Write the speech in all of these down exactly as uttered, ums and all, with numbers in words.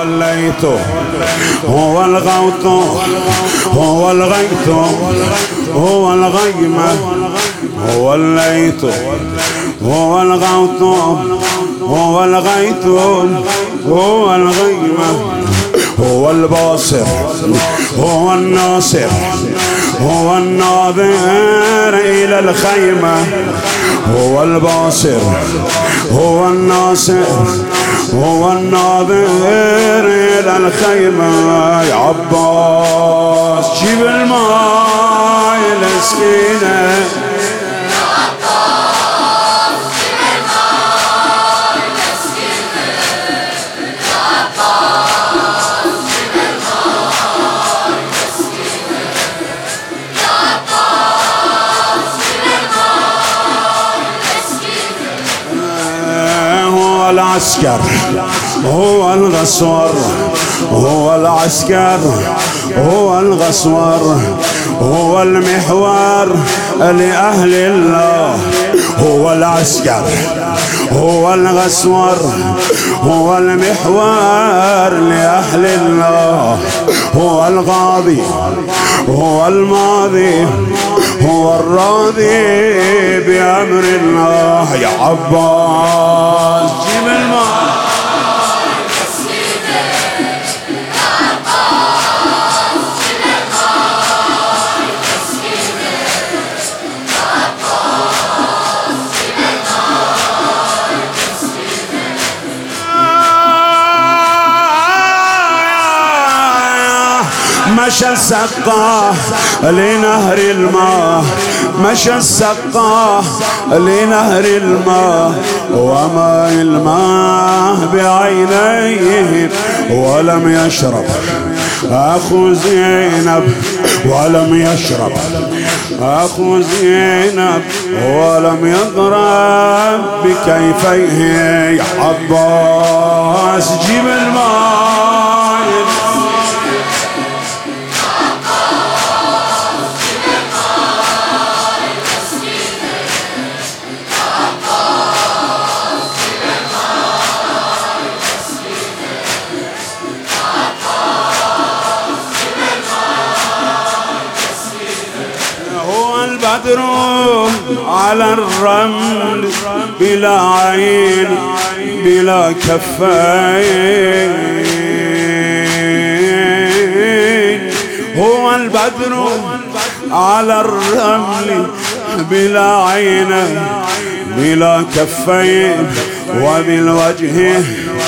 الليث هو الغوث هو الغيث هو الغيمة هو الليث هو الغوث هو الغيث هو الغيمة هو الباصر هو الناصر هو الناظر إلى الخيمة هو الباصر هو الناصر هو الناظر إلى الخيمة. يا عباس جيب الماء لسكينة العسكر هو الغسور هو العسكر هو الغسور هو المحور لأهل الله هو العسكر هو الغسور هو المحور لأهل الله هو الغاضي هو الماضي هو الراضي بأمر الله. يا عباس جيب الماء مشى السقاه لنهر الماء مشى السقاه لنهر الماء وما الماء بعينيه ولم يشرب أخو زينب ولم يشرب أخو زينب ولم يضرب بكيفيه. يا عباس جيب الماء بدر على الرمل بلا عين بلا كفين هو البدر على الرمل بلا عين بلا كفين وبالوجه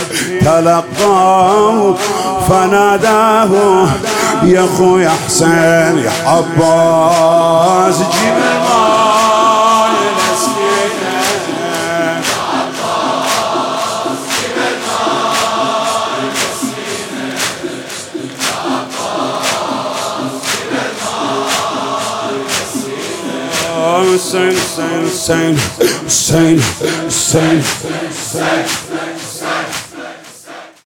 تلقاه فناداه يا خويا حسين. يا عباس جيب الماء لسكينة يا عباس جيب الماء لسكينة يا عباس جيب الماء لسكينة. حسين حسين حسين حسين حسين حسين